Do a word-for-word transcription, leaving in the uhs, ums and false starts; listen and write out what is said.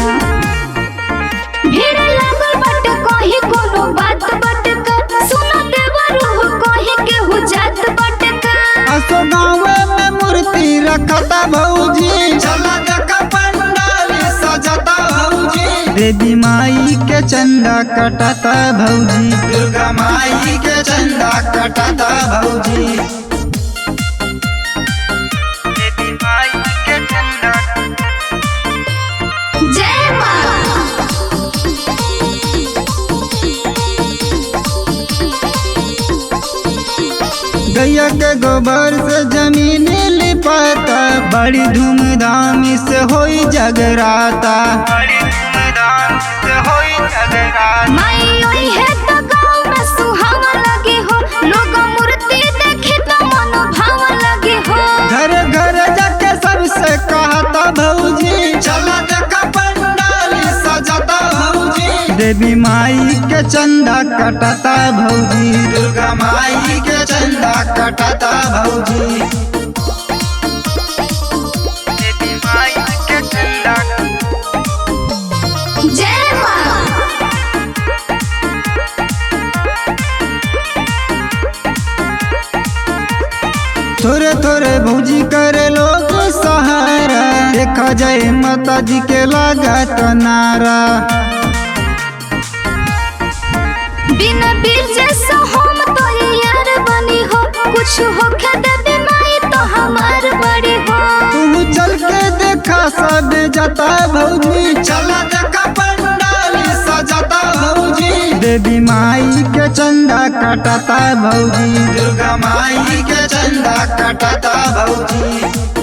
भीड़ लागल बाटे कहीं कोनो बात बाटे का सुनो देवरू कहीं केहू जात बाटे का असो गाँवे में मूर्ति रखता भौजी चला देखा पंडाल सजता भौजी देवी माई के चंदा कटता भौजी दुर्गा माई के चंदा कटता भौजी देवी माई के चंदा जय मां गैया के गोबर से जमीन लिपाता बड़ी धूमधाम से होई जगराता बड़ी धूमधाम से होई जगराता माई ओई है तो गाँव में सुहावा लगे हो लोग मूर्ति देखे तो मन भाव लगे हो घर घर जाके सबसे कहता भौजी चला देखा पंडाल सजता भौजी देवी माई के चंदा कटता भौजी दुर्गा माई के चंदा कटता भौजी देवी माई के चंदा जय मां थोड़े थोड़े भौजी करे लोग सहारा देखा जाए माता जी के लागत नारा बिना बीर जैसा हम तो यार बनी हो कुछ हो के देवी माई तो हमार बड़ी हो तू चल के देखा सब जाता भौजी चला देखा पंडाल सजाता भौजी देवी माई के चंदा कटता भौजी दुर्गा माई के चंदा कटता भौजी